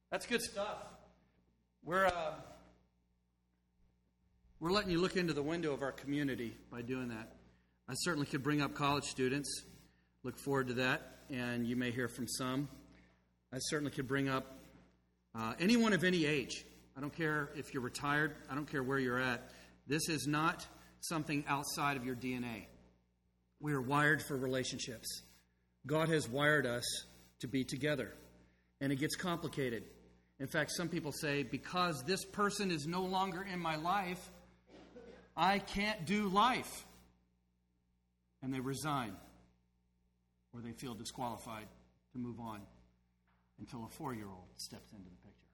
That's good stuff. We're letting you look into the window of our community by doing that. I certainly could bring up college students. Look forward to that, and you may hear from some. I certainly could bring up anyone of any age. I don't care if you're retired. I don't care where you're at. This is not something outside of your DNA. We are wired for relationships. God has wired us to be together, and it gets complicated. In fact, some people say, because this person is no longer in my life, I can't do life. And they resign, or they feel disqualified to move on until a 4-year-old steps into the picture.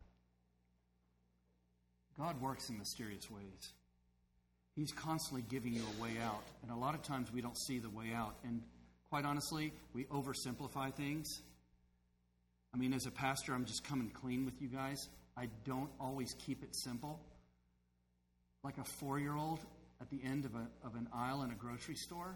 God works in mysterious ways. He's constantly giving you a way out. And a lot of times we don't see the way out. And quite honestly, we oversimplify things. I mean, as a pastor, I'm just coming clean with you guys. I don't always keep it simple. Like a 4-year-old at the end of an aisle in a grocery store.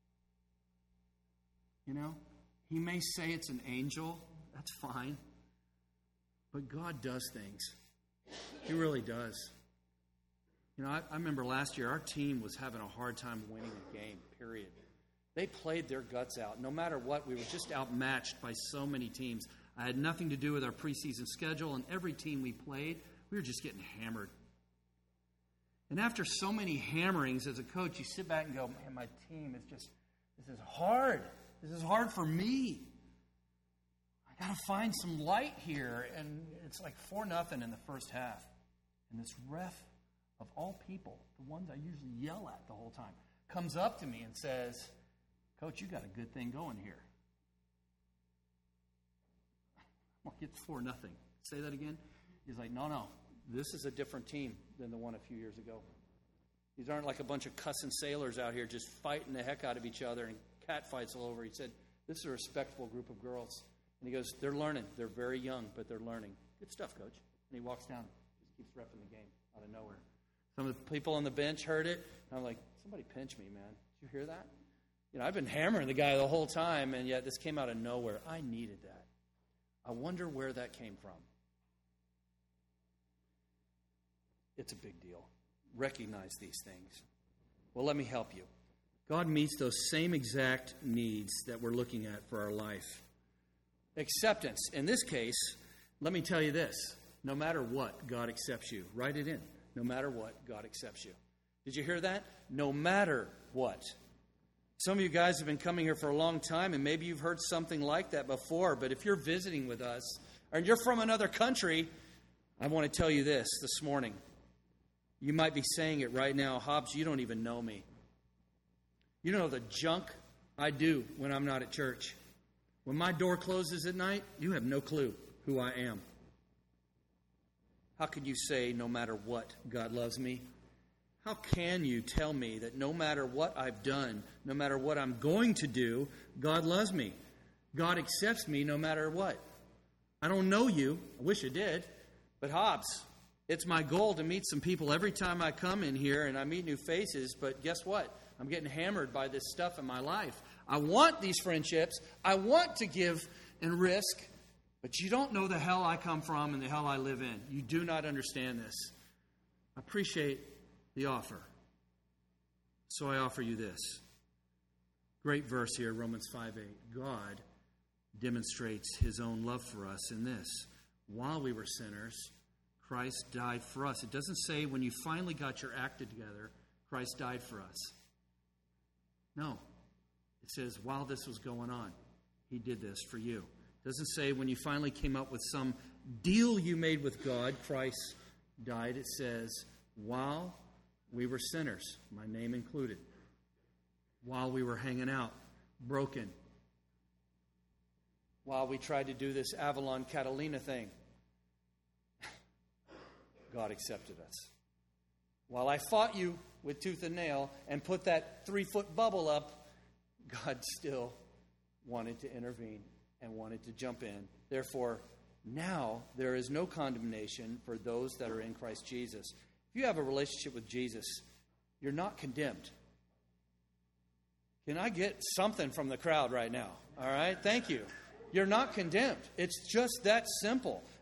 You know, he may say it's an angel. That's fine. But God does things. He really does. You know, I remember last year our team was having a hard time winning a game, period. They played their guts out. No matter what, we were just outmatched by so many teams. I had nothing to do with our preseason schedule, and every team we played, we were just getting hammered. And after so many hammerings as a coach, you sit back and go, man, my team is just, this is hard. This is hard for me. I got to find some light here. And it's like 4-0 in the first half. And this ref, of all people, the ones I usually yell at the whole time, comes up to me and says, Coach, you got a good thing going here. I'm like, it's 4-0. Say that again? He's like, no. This is a different team than the one a few years ago. These aren't like a bunch of cussing sailors out here just fighting the heck out of each other and cat fights all over. He said, this is a respectable group of girls. And he goes, they're learning. They're very young, but they're learning. Good stuff, Coach. And he walks down, just keeps repping the game out of nowhere. Some of the people on the bench heard it. And I'm like, somebody pinch me, man. Did you hear that? You know, I've been hammering the guy the whole time, and yet this came out of nowhere. I needed that. I wonder where that came from. It's a big deal. Recognize these things. Well, let me help you. God meets those same exact needs that we're looking at for our life. Acceptance. In this case, let me tell you this. No matter what, God accepts you. Write it in. No matter what, God accepts you. Did you hear that? No matter what. Some of you guys have been coming here for a long time, and maybe you've heard something like that before. But if you're visiting with us, or you're from another country, I want to tell you this morning. You might be saying it right now, Hobbs, you don't even know me. You don't know the junk I do when I'm not at church. When my door closes at night, you have no clue who I am. How can you say, no matter what, God loves me? How can you tell me that no matter what I've done, no matter what I'm going to do, God loves me? God accepts me no matter what. I don't know you. I wish I did. But Hobbs, it's my goal to meet some people every time I come in here and I meet new faces. But guess what? I'm getting hammered by this stuff in my life. I want these friendships. I want to give and risk. But you don't know the hell I come from and the hell I live in. You do not understand this. I appreciate the offer. So I offer you this. Great verse here, Romans 5:8. God demonstrates his own love for us in this. While we were sinners, Christ died for us. It doesn't say when you finally got your act together, Christ died for us. No. It says while this was going on, he did this for you. It doesn't say when you finally came up with some deal you made with God, Christ died. It says while we were sinners, my name included. While we were hanging out, broken. While we tried to do this Avalon Catalina thing, God accepted us. While I fought you with tooth and nail and put that 3-foot bubble up, God still wanted to intervene and wanted to jump in. Therefore, now there is no condemnation for those that are in Christ Jesus. If you have a relationship with Jesus, you're not condemned. Can I get something from the crowd right now? All right, thank you. You're not condemned. It's just that simple.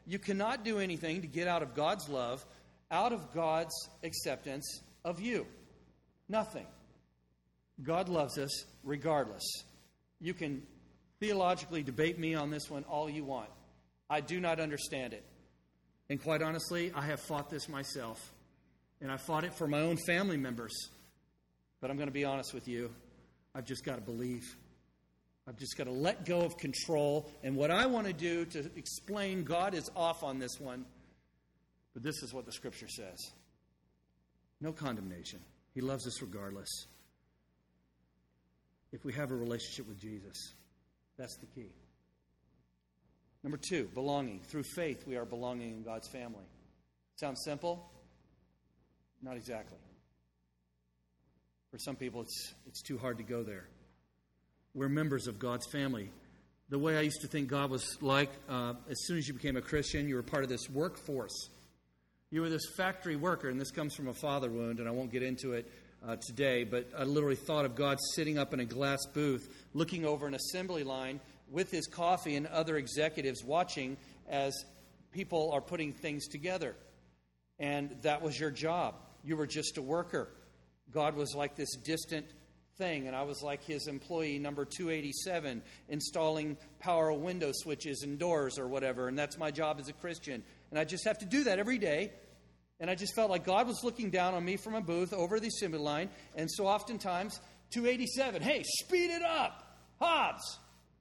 You cannot do anything to get out of God's love, out of God's acceptance of you. Nothing. God loves us regardless. You can theologically debate me on this one all you want. I do not understand it. And quite honestly, I have fought this myself. And I fought it for my own family members. But I'm going to be honest with you. I've just got to believe. I've just got to let go of control. And what I want to do to explain, God is off on this one. But this is what the Scripture says. No condemnation. He loves us regardless. If we have a relationship with Jesus, that's the key. Number 2, belonging. Through faith, we are belonging in God's family. Sounds simple? Not exactly. For some people, it's too hard to go there. We're members of God's family. The way I used to think God was like, as soon as you became a Christian, you were part of this workforce. You were this factory worker, and this comes from a father wound, and I won't get into it today, but I literally thought of God sitting up in a glass booth, looking over an assembly line with his coffee and other executives watching as people are putting things together. And that was your job. You were just a worker. God was like this distant thing, and I was like his employee number 287, installing power window switches and doors or whatever, and that's my job as a Christian. And I just have to do that every day. And I just felt like God was looking down on me from a booth over the assembly line, and so oftentimes, 287, hey, speed it up, Hobbs.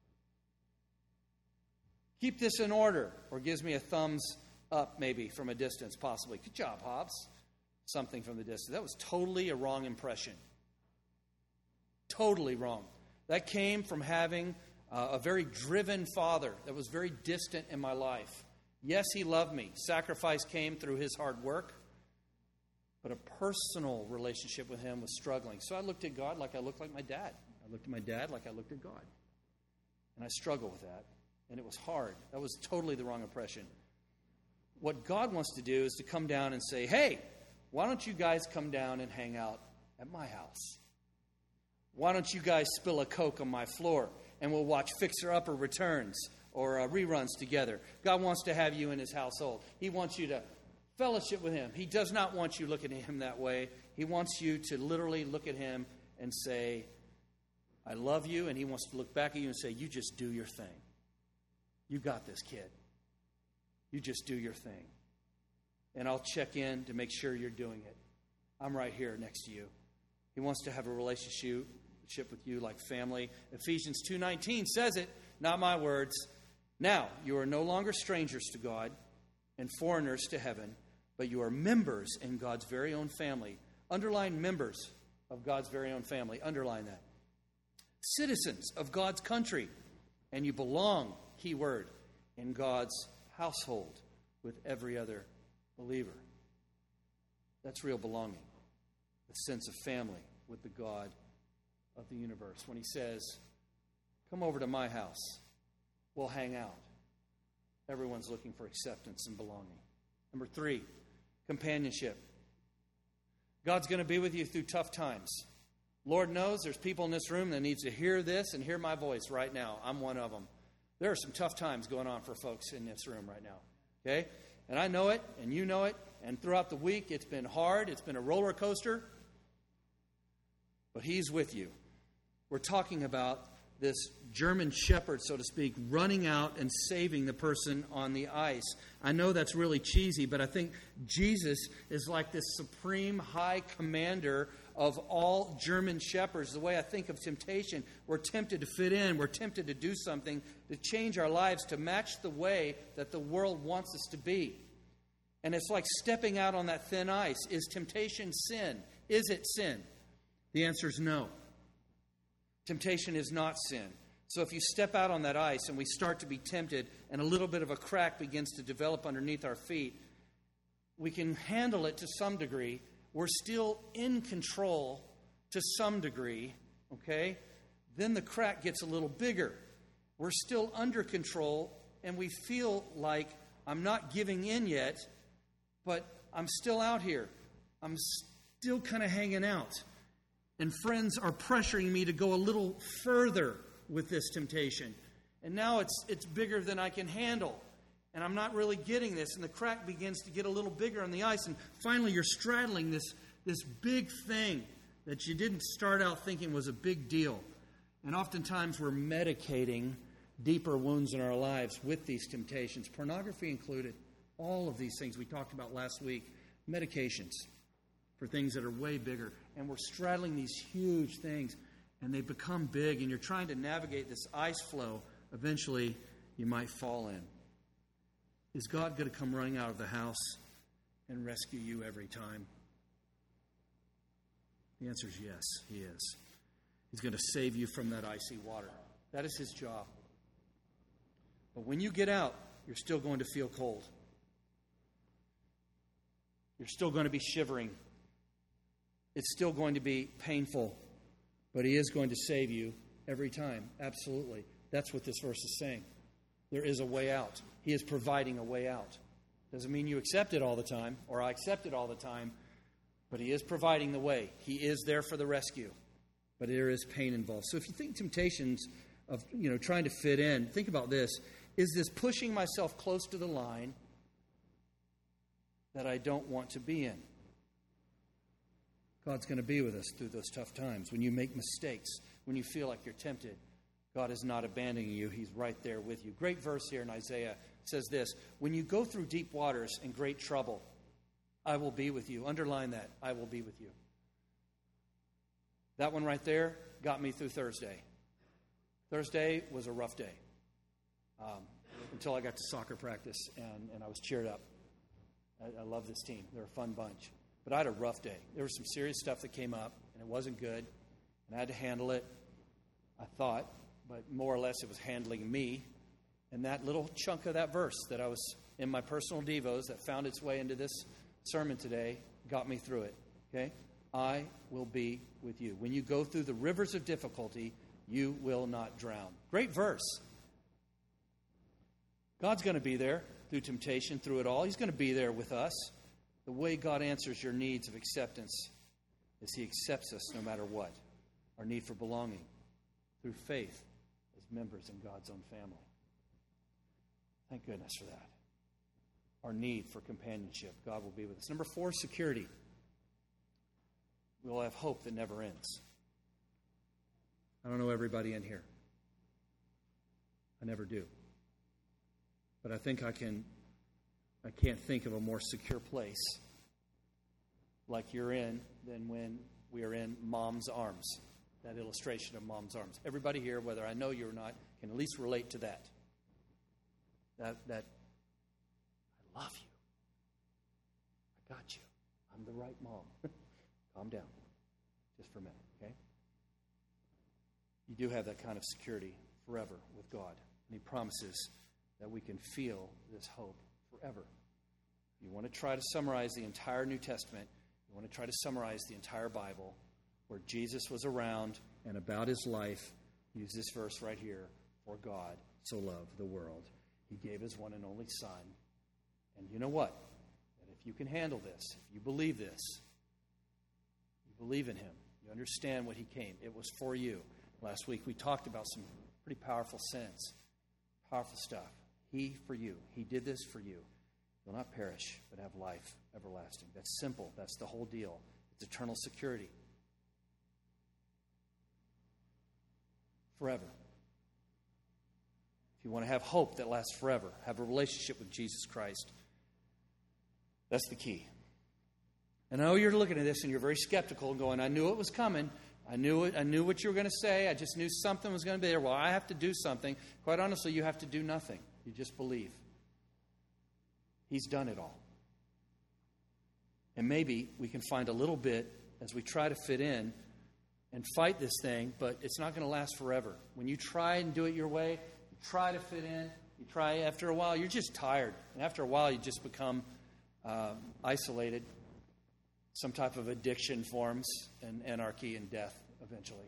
Keep this in order, or gives me a thumbs up maybe from a distance, possibly. Good job, Hobbs. Something from the distance. That was totally a wrong impression. Totally wrong. That came from having a very driven father that was very distant in my life. Yes, he loved me. Sacrifice came through his hard work, but a personal relationship with him was struggling. So I looked at God like I looked like my dad. I looked at my dad like I looked at God. And I struggled with that. And it was hard. That was totally the wrong impression. What God wants to do is to come down and say, hey, why don't you guys come down and hang out at my house? Why don't you guys spill a Coke on my floor and we'll watch Fixer Upper Returns or reruns together? God wants to have you in his household. He wants you to fellowship with him. He does not want you looking at him that way. He wants you to literally look at him and say, I love you. And he wants to look back at you and say, you just do your thing. You got this, kid. You just do your thing. And I'll check in to make sure you're doing it. I'm right here next to you. He wants to have a relationship with you like family. Ephesians 2:19 says it, not my words. Now, you are no longer strangers to God and foreigners to heaven, but you are members in God's very own family. Underline members of God's very own family. Underline that. Citizens of God's country. And you belong, key word, in God's household with every other believer. That's real belonging. The sense of family with the God of the universe. When he says, come over to my house, we'll hang out. Everyone's looking for acceptance and belonging. Number 3, companionship. God's going to be with you through tough times. Lord knows there's people in this room that needs to hear this and hear my voice right now. I'm one of them. There are some tough times going on for folks in this room right now. Okay? And I know it, and you know it, and throughout the week it's been hard. It's been a roller coaster. But he's with you. We're talking about this German shepherd, so to speak, running out and saving the person on the ice. I know that's really cheesy, but I think Jesus is like this supreme high commander of all German shepherds. The way I think of temptation, we're tempted to fit in. We're tempted to do something to change our lives to match the way that the world wants us to be. And it's like stepping out on that thin ice. Is temptation sin? Is it sin? The answer is no. Temptation is not sin. So if you step out on that ice and we start to be tempted and a little bit of a crack begins to develop underneath our feet, we can handle it to some degree. We're still in control to some degree, okay? Then the crack gets a little bigger. We're still under control and we feel like I'm not giving in yet, but I'm still out here. I'm still kind of hanging out. And friends are pressuring me to go a little further with this temptation. And now it's bigger than I can handle. and I'm not really getting this, and the crack begins to get a little bigger on the ice, and finally you're straddling this big thing that you didn't start out thinking was a big deal. And oftentimes we're medicating deeper wounds in our lives with these temptations, pornography included. All of these things we talked about last week, medications for things that are way bigger. And we're straddling these huge things, and they become big, and you're trying to navigate this ice flow. Eventually, you might fall in. Is God going to come running out of the house and rescue you every time? The answer is yes, He is. He's going to save you from that icy water. That is His job. But when you get out, you're still going to feel cold. You're still going to be shivering. It's still going to be painful. But He is going to save you every time. Absolutely. That's what this verse is saying. There is a way out. He is providing a way out. Doesn't mean you accept it all the time, or I accept it all the time, but He is providing the way. He is there for the rescue. But there is pain involved. So if you think temptations of, trying to fit in, think about this. Is this pushing myself close to the line that I don't want to be in? God's going to be with us through those tough times. When you make mistakes, when you feel like you're tempted, God is not abandoning you. He's right there with you. Great verse here in Isaiah says this: when you go through deep waters and great trouble, I will be with you. Underline that. I will be with you. That one right there got me through Thursday. Thursday was a rough day until I got to soccer practice and I was cheered up. I love this team. They're a fun bunch. But I had a rough day. There was some serious stuff that came up, and it wasn't good. And I had to handle it, I thought. But more or less it was handling me. And that little chunk of that verse that I was in my personal devos that found its way into this sermon today got me through it. Okay? I will be with you. When you go through the rivers of difficulty, you will not drown. Great verse. God's going to be there through temptation, through it all. He's going to be there with us. The way God answers your needs of acceptance is He accepts us no matter what. Our need for belonging through faith as members in God's own family. Thank goodness for that. Our need for companionship. God will be with us. Number 4, security. We'll have hope that never ends. I don't know everybody in here. I never do. But I think I can't think of a more secure place like you're in than when we are in Mom's arms. That illustration of Mom's arms. Everybody here, whether I know you or not, can at least relate to that. That I love you. I got you. I'm the right mom. Calm down. Just for a minute, okay? You do have that kind of security forever with God. And He promises that we can feel this hope forever. If you want to try to summarize the entire New Testament, you want to try to summarize the entire Bible, where Jesus was around and about His life, use this verse right here. For God so loved the world, He gave His one and only Son. And you know what? That if you can handle this, if you believe this, you believe in Him, you understand what He came. It was for you. Last week we talked about some pretty powerful sins, powerful stuff. He for you. He did this for you. You'll not perish, but have life everlasting. That's simple. That's the whole deal. It's eternal security. Forever. If you want to have hope that lasts forever, have a relationship with Jesus Christ, that's the key. And I know you're looking at this and you're very skeptical and going, I knew it was coming. I knew it. I knew what you were going to say. I just knew something was going to be there. Well, I have to do something. Quite honestly, you have to do nothing. You just believe. He's done it all. And maybe we can find a little bit as we try to fit in and fight this thing, but it's not going to last forever. When you try and do it your way, you try to fit in, you try after a while, you're just tired. And after a while, you just become isolated. Some type of addiction forms, and anarchy and death eventually.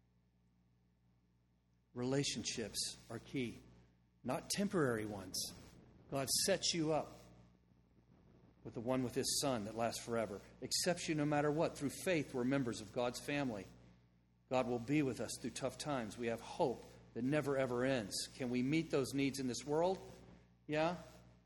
Relationships are key, not temporary ones. God sets you up with the one with His Son that lasts forever, accepts you no matter what. Through faith, we're members of God's family. God will be with us through tough times. We have hope that never, ever ends. Can we meet those needs in this world? Yeah.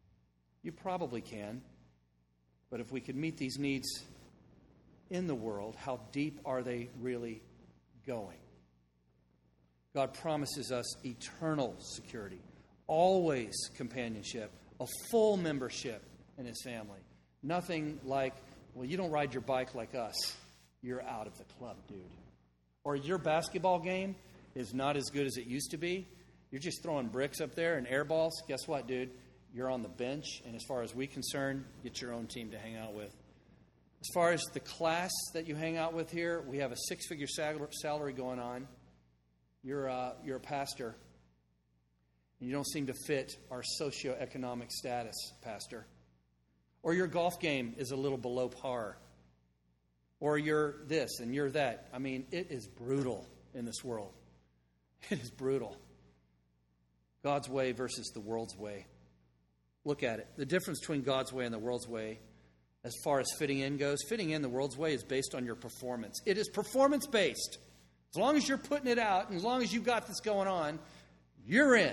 You probably can. But if we could meet these needs in the world, how deep are they really going? God promises us eternal security, always companionship, a full membership in His family. Nothing like, well, you don't ride your bike like us. You're out of the club, dude. Or your basketball game is not as good as it used to be. You're just throwing bricks up there and air balls. Guess what, dude? You're on the bench, and as far as we're concerned, get your own team to hang out with. As far as the class that you hang out with here, we have a six-figure salary going on. You're a pastor, and you don't seem to fit our socioeconomic status, pastor. Or your golf game is a little below par. Or you're this and you're that. I mean, it is brutal in this world. It is brutal. God's way versus the world's way. Look at it. The difference between God's way and the world's way, as far as fitting in goes, fitting in the world's way is based on your performance. It is performance-based. As long as you're putting it out, and as long as you've got this going on, you're in.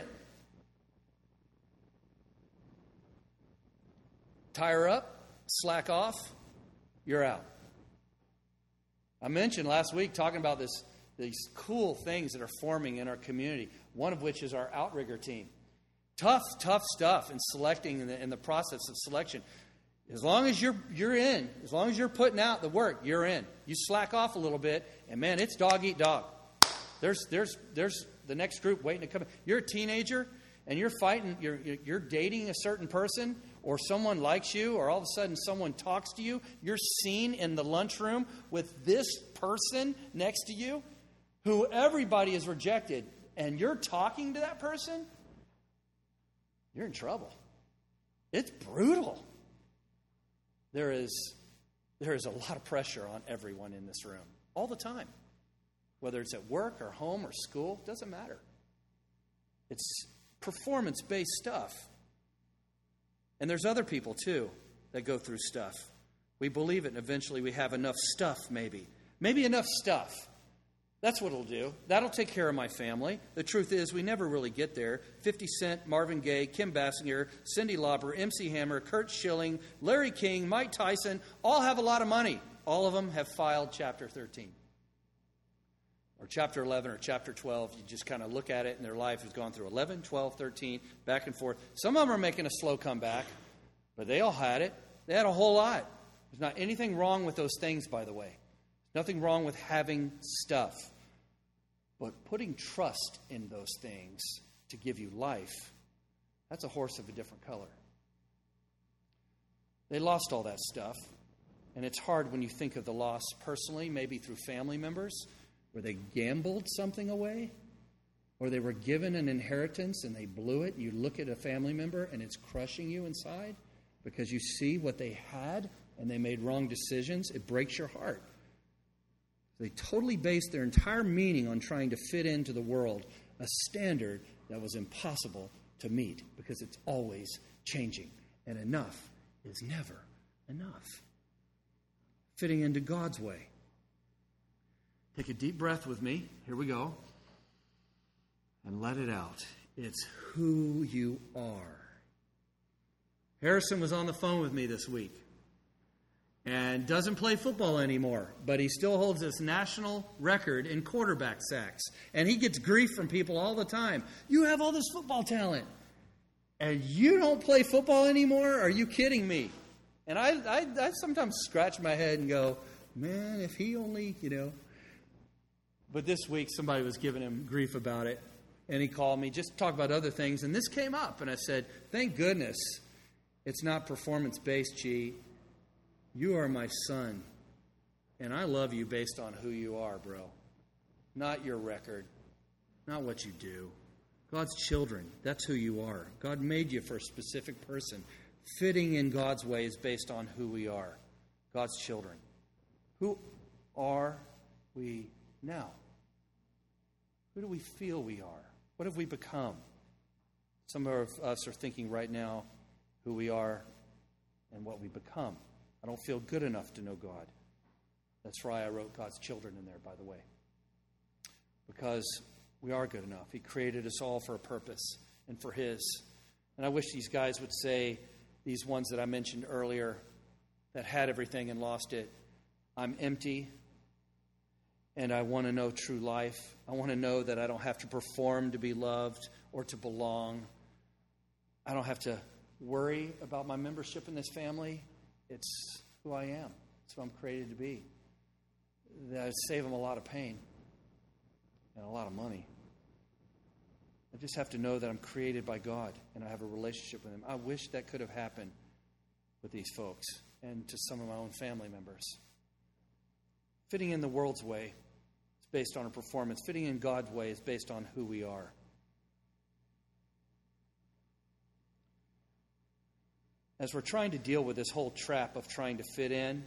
Tire up, slack off, you're out. I mentioned last week talking about these cool things that are forming in our community, one of which is our outrigger team. Tough stuff in selecting in the process of selection. As long as you're in, as long as you're putting out the work, you're in. You slack off a little bit, and man, it's dog eat dog. There's the next group waiting to come in. You're a teenager, and you're fighting. You're dating a certain person, or someone likes you, or all of a sudden someone talks to you. You're seen in the lunchroom with this person next to you, who everybody has rejected, and you're talking to that person. You're in trouble. It's brutal. There is a lot of pressure on everyone in this room all the time. Whether it's at work or home or school, doesn't matter. It's performance-based stuff. And there's other people, too, that go through stuff. We believe it, and eventually we have enough stuff, maybe. Maybe enough stuff. That's what it'll do. That'll take care of my family. The truth is, we never really get there. 50 Cent, Marvin Gaye, Kim Basinger, Cyndi Lauper, MC Hammer, Kurt Schilling, Larry King, Mike Tyson, all have a lot of money. All of them have filed Chapter 13. Or Chapter 11 or Chapter 12. You just kind of look at it, and their life has gone through 11, 12, 13, back and forth. Some of them are making a slow comeback, but they all had it. They had a whole lot. There's not anything wrong with those things, by the way. Nothing wrong with having stuff. But putting trust in those things to give you life, that's a horse of a different color. They lost all that stuff. And it's hard when you think of the loss personally, maybe through family members, where they gambled something away, or they were given an inheritance and they blew it. You look at a family member and it's crushing you inside because you see what they had and they made wrong decisions. It breaks your heart. They totally based their entire meaning on trying to fit into the world, a standard that was impossible to meet because it's always changing. And enough is never enough. Fitting into God's way. Take a deep breath with me. Here we go. And let it out. It's who you are. Harrison was on the phone with me this week. And doesn't play football anymore, but he still holds this national record in quarterback sacks. And he gets grief from people all the time. You have all this football talent, and you don't play football anymore? Are you kidding me? And I sometimes scratch my head and go, man, if he only, But this week somebody was giving him grief about it, and he called me just to talk about other things. And this came up, and I said, thank goodness it's not performance-based, G. You are my son, and I love you based on who you are, bro. Not your record, not what you do. God's children, that's who you are. God made you for a specific person. Fitting in God's ways based on who we are. God's children. Who are we now? Who do we feel we are? What have we become? Some of us are thinking right now who we are and what we become. I don't feel good enough to know God. That's why I wrote God's children in there, by the way. Because we are good enough. He created us all for a purpose and for His. And I wish these guys would say, these ones that I mentioned earlier that had everything and lost it. I'm empty, and I want to know true life. I want to know that I don't have to perform to be loved or to belong. I don't have to worry about my membership in this family. It's who I am. It's who I'm created to be. That would save them a lot of pain and a lot of money. I just have to know that I'm created by God and I have a relationship with Him. I wish that could have happened with these folks and to some of my own family members. Fitting in the world's way is based on a performance. Fitting in God's way is based on who we are. As we're trying to deal with this whole trap of trying to fit in,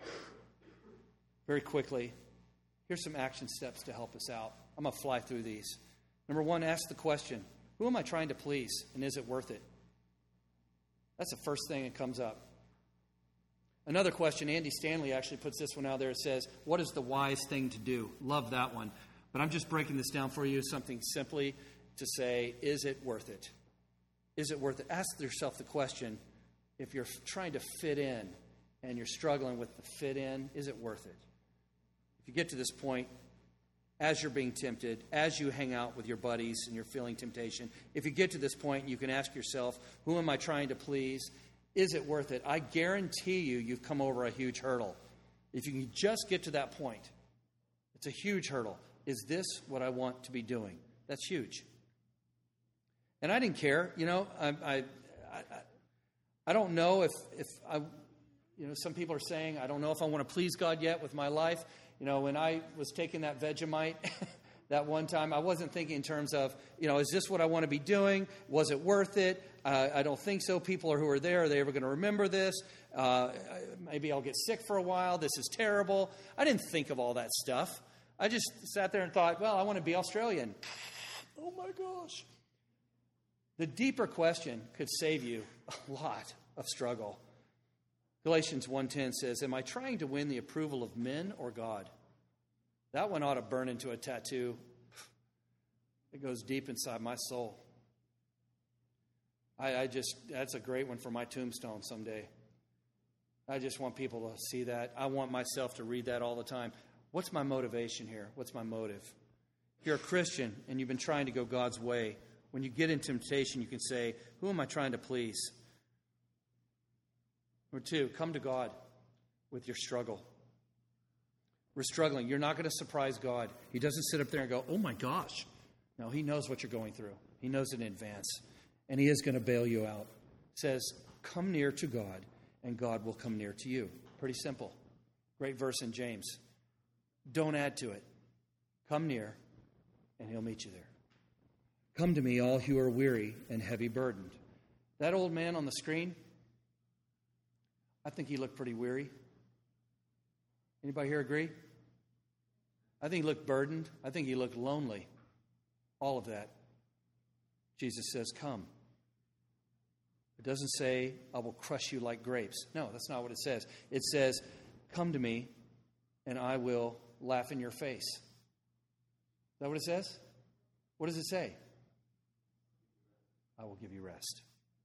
very quickly, here's some action steps to help us out. I'm going to fly through these. Number one, ask the question, who am I trying to please, and is it worth it? That's the first thing that comes up. Another question, Andy Stanley actually puts this one out there. It says, what is the wise thing to do? Love that one. But I'm just breaking this down for you, something simply to say, is it worth it? Is it worth it? Ask yourself the question, if you're trying to fit in and you're struggling with the fit in, is it worth it? If you get to this point, as you're being tempted, as you hang out with your buddies and you're feeling temptation, if you get to this point, you can ask yourself, who am I trying to please? Is it worth it? I guarantee you've come over a huge hurdle. If you can just get to that point, it's a huge hurdle. Is this what I want to be doing? That's huge. And I didn't care. I don't know if I, some people are saying, I don't know if I want to please God yet with my life. When I was taking that Vegemite that one time, I wasn't thinking in terms of, is this what I want to be doing? Was it worth it? I don't think so. People who are there, are they ever going to remember this? Maybe I'll get sick for a while. This is terrible. I didn't think of all that stuff. I just sat there and thought, well, I want to be Australian. Oh my gosh. The deeper question could save you a lot of struggle. Galatians 1:10 says, am I trying to win the approval of men or God? That one ought to burn into a tattoo. It goes deep inside my soul. That's a great one for my tombstone someday. I just want people to see that. I want myself to read that all the time. What's my motivation here? What's my motive? If you're a Christian and you've been trying to go God's way, when you get in temptation, you can say, who am I trying to please? Number two, come to God with your struggle. We're struggling. You're not going to surprise God. He doesn't sit up there and go, oh my gosh. No, He knows what you're going through. He knows it in advance. And He is going to bail you out. It says, come near to God, and God will come near to you. Pretty simple. Great verse in James. Don't add to it. Come near, and He'll meet you there. Come to me, all who are weary and heavy burdened. That old man on the screen, I think he looked pretty weary. Anybody here agree? I think he looked burdened. I think he looked lonely. All of that. Jesus says, come. It doesn't say, I will crush you like grapes. No, that's not what it says. It says, come to me, and I will laugh in your face. Is that what it says? What does it say? I will give you rest.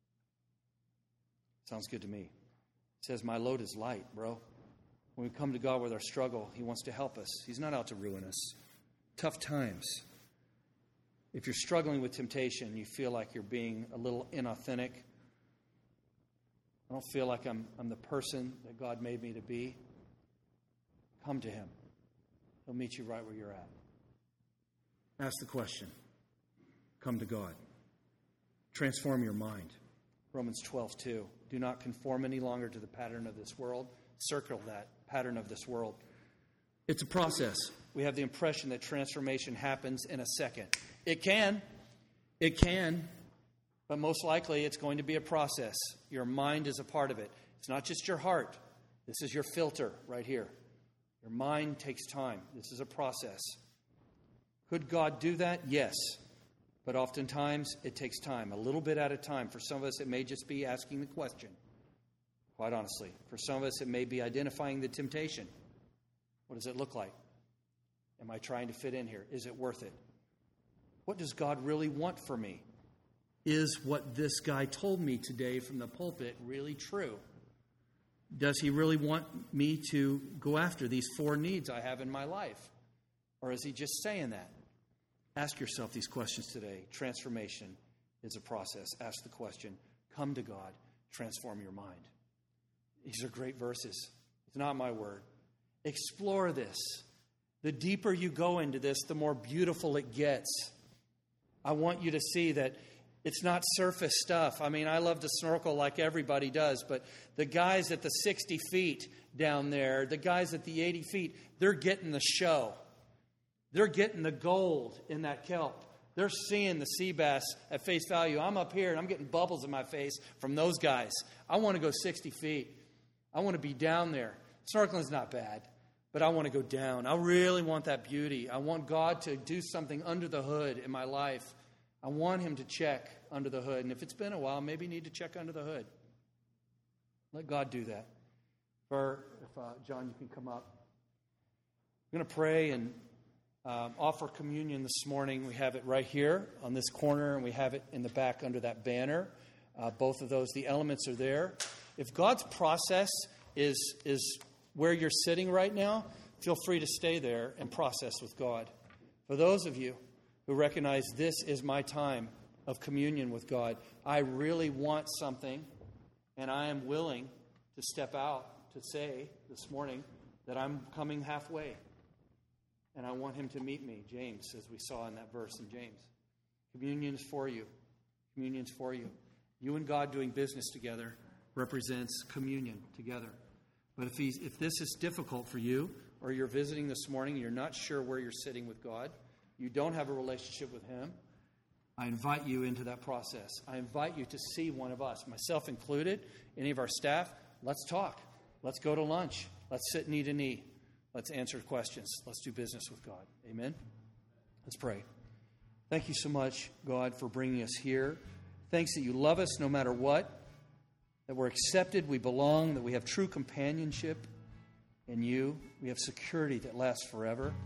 Sounds good to me. It says, my load is light, bro. When we come to God with our struggle, He wants to help us. He's not out to ruin us. Tough times. If you're struggling with temptation, you feel like you're being a little inauthentic. I don't feel like I'm the person that God made me to be. Come to Him. He'll meet you right where you're at. Ask the question. Come to God. Transform your mind. Romans 12:2. Do not conform any longer to the pattern of this world. Circle that pattern of this world. It's a process. We have the impression that transformation happens in a second. It can. It can. But most likely it's going to be a process. Your mind is a part of it. It's not just your heart. This is your filter right here. Your mind takes time. This is a process. Could God do that? Yes. But oftentimes it takes time, a little bit at a time. For some of us, it may just be asking the question, quite honestly. For some of us, it may be identifying the temptation. What does it look like? Am I trying to fit in here? Is it worth it? What does God really want for me? is what this guy told me today from the pulpit really true? Does he really want me to go after these 4 needs I have in my life? Or is he just saying that? Ask yourself these questions today. Transformation is a process. Ask the question, come to God, transform your mind. These are great verses. It's not my word. Explore this. The deeper you go into this, the more beautiful it gets. I want you to see that it's not surface stuff. I mean, I love to snorkel like everybody does, but the guys at the 60 feet down there, the guys at the 80 feet, they're getting the show. They're getting the gold in that kelp. They're seeing the sea bass at face value. I'm up here and I'm getting bubbles in my face from those guys. I want to go 60 feet. I want to be down there. Snorkeling's not bad, but I want to go down. I really want that beauty. I want God to do something under the hood in my life. I want him to check under the hood. And if it's been a while, maybe you need to check under the hood. Let God do that. John, you can come up. I'm going to pray and offer communion this morning. We have it right here on this corner, and we have it in the back under that banner. Both of those, the elements are there. If God's process is where you're sitting right now, feel free to stay there and process with God. For those of you who recognize this is my time of communion with God, I really want something, and I am willing to step out to say this morning that I'm coming halfway. And I want him to meet me, James, as we saw in that verse in James. Communion is for you. Communion is for you. You and God doing business together represents communion together. But if this is difficult for you, or you're visiting this morning, you're not sure where you're sitting with God, you don't have a relationship with him, I invite you into that process. I invite you to see one of us, myself included, any of our staff. Let's talk. Let's go to lunch. Let's sit knee to knee. Let's answer questions. Let's do business with God. Amen? Let's pray. Thank you so much, God, for bringing us here. Thanks that you love us no matter what, that we're accepted, we belong, that we have true companionship in you. We have security that lasts forever.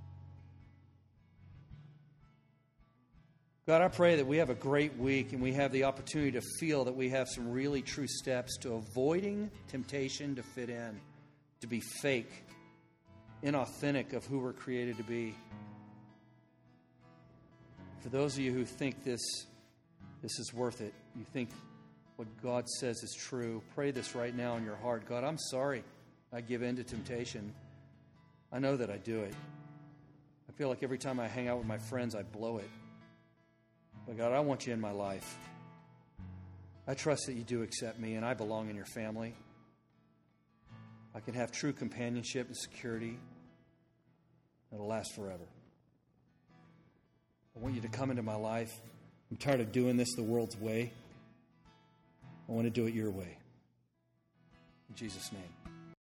God, I pray that we have a great week and we have the opportunity to feel that we have some really true steps to avoiding temptation to fit in, to be fake, inauthentic of who we're created to be. For those of you who think this is worth it, you think what God says is true, pray this right now in your heart. God, I'm sorry I give in to temptation. I know that I do it. I feel like every time I hang out with my friends, I blow it. But God, I want you in my life. I trust that you do accept me and I belong in your family. I can have true companionship and security that'll last forever. I want you to come into my life. I'm tired of doing this the world's way. I want to do it your way. In Jesus' name.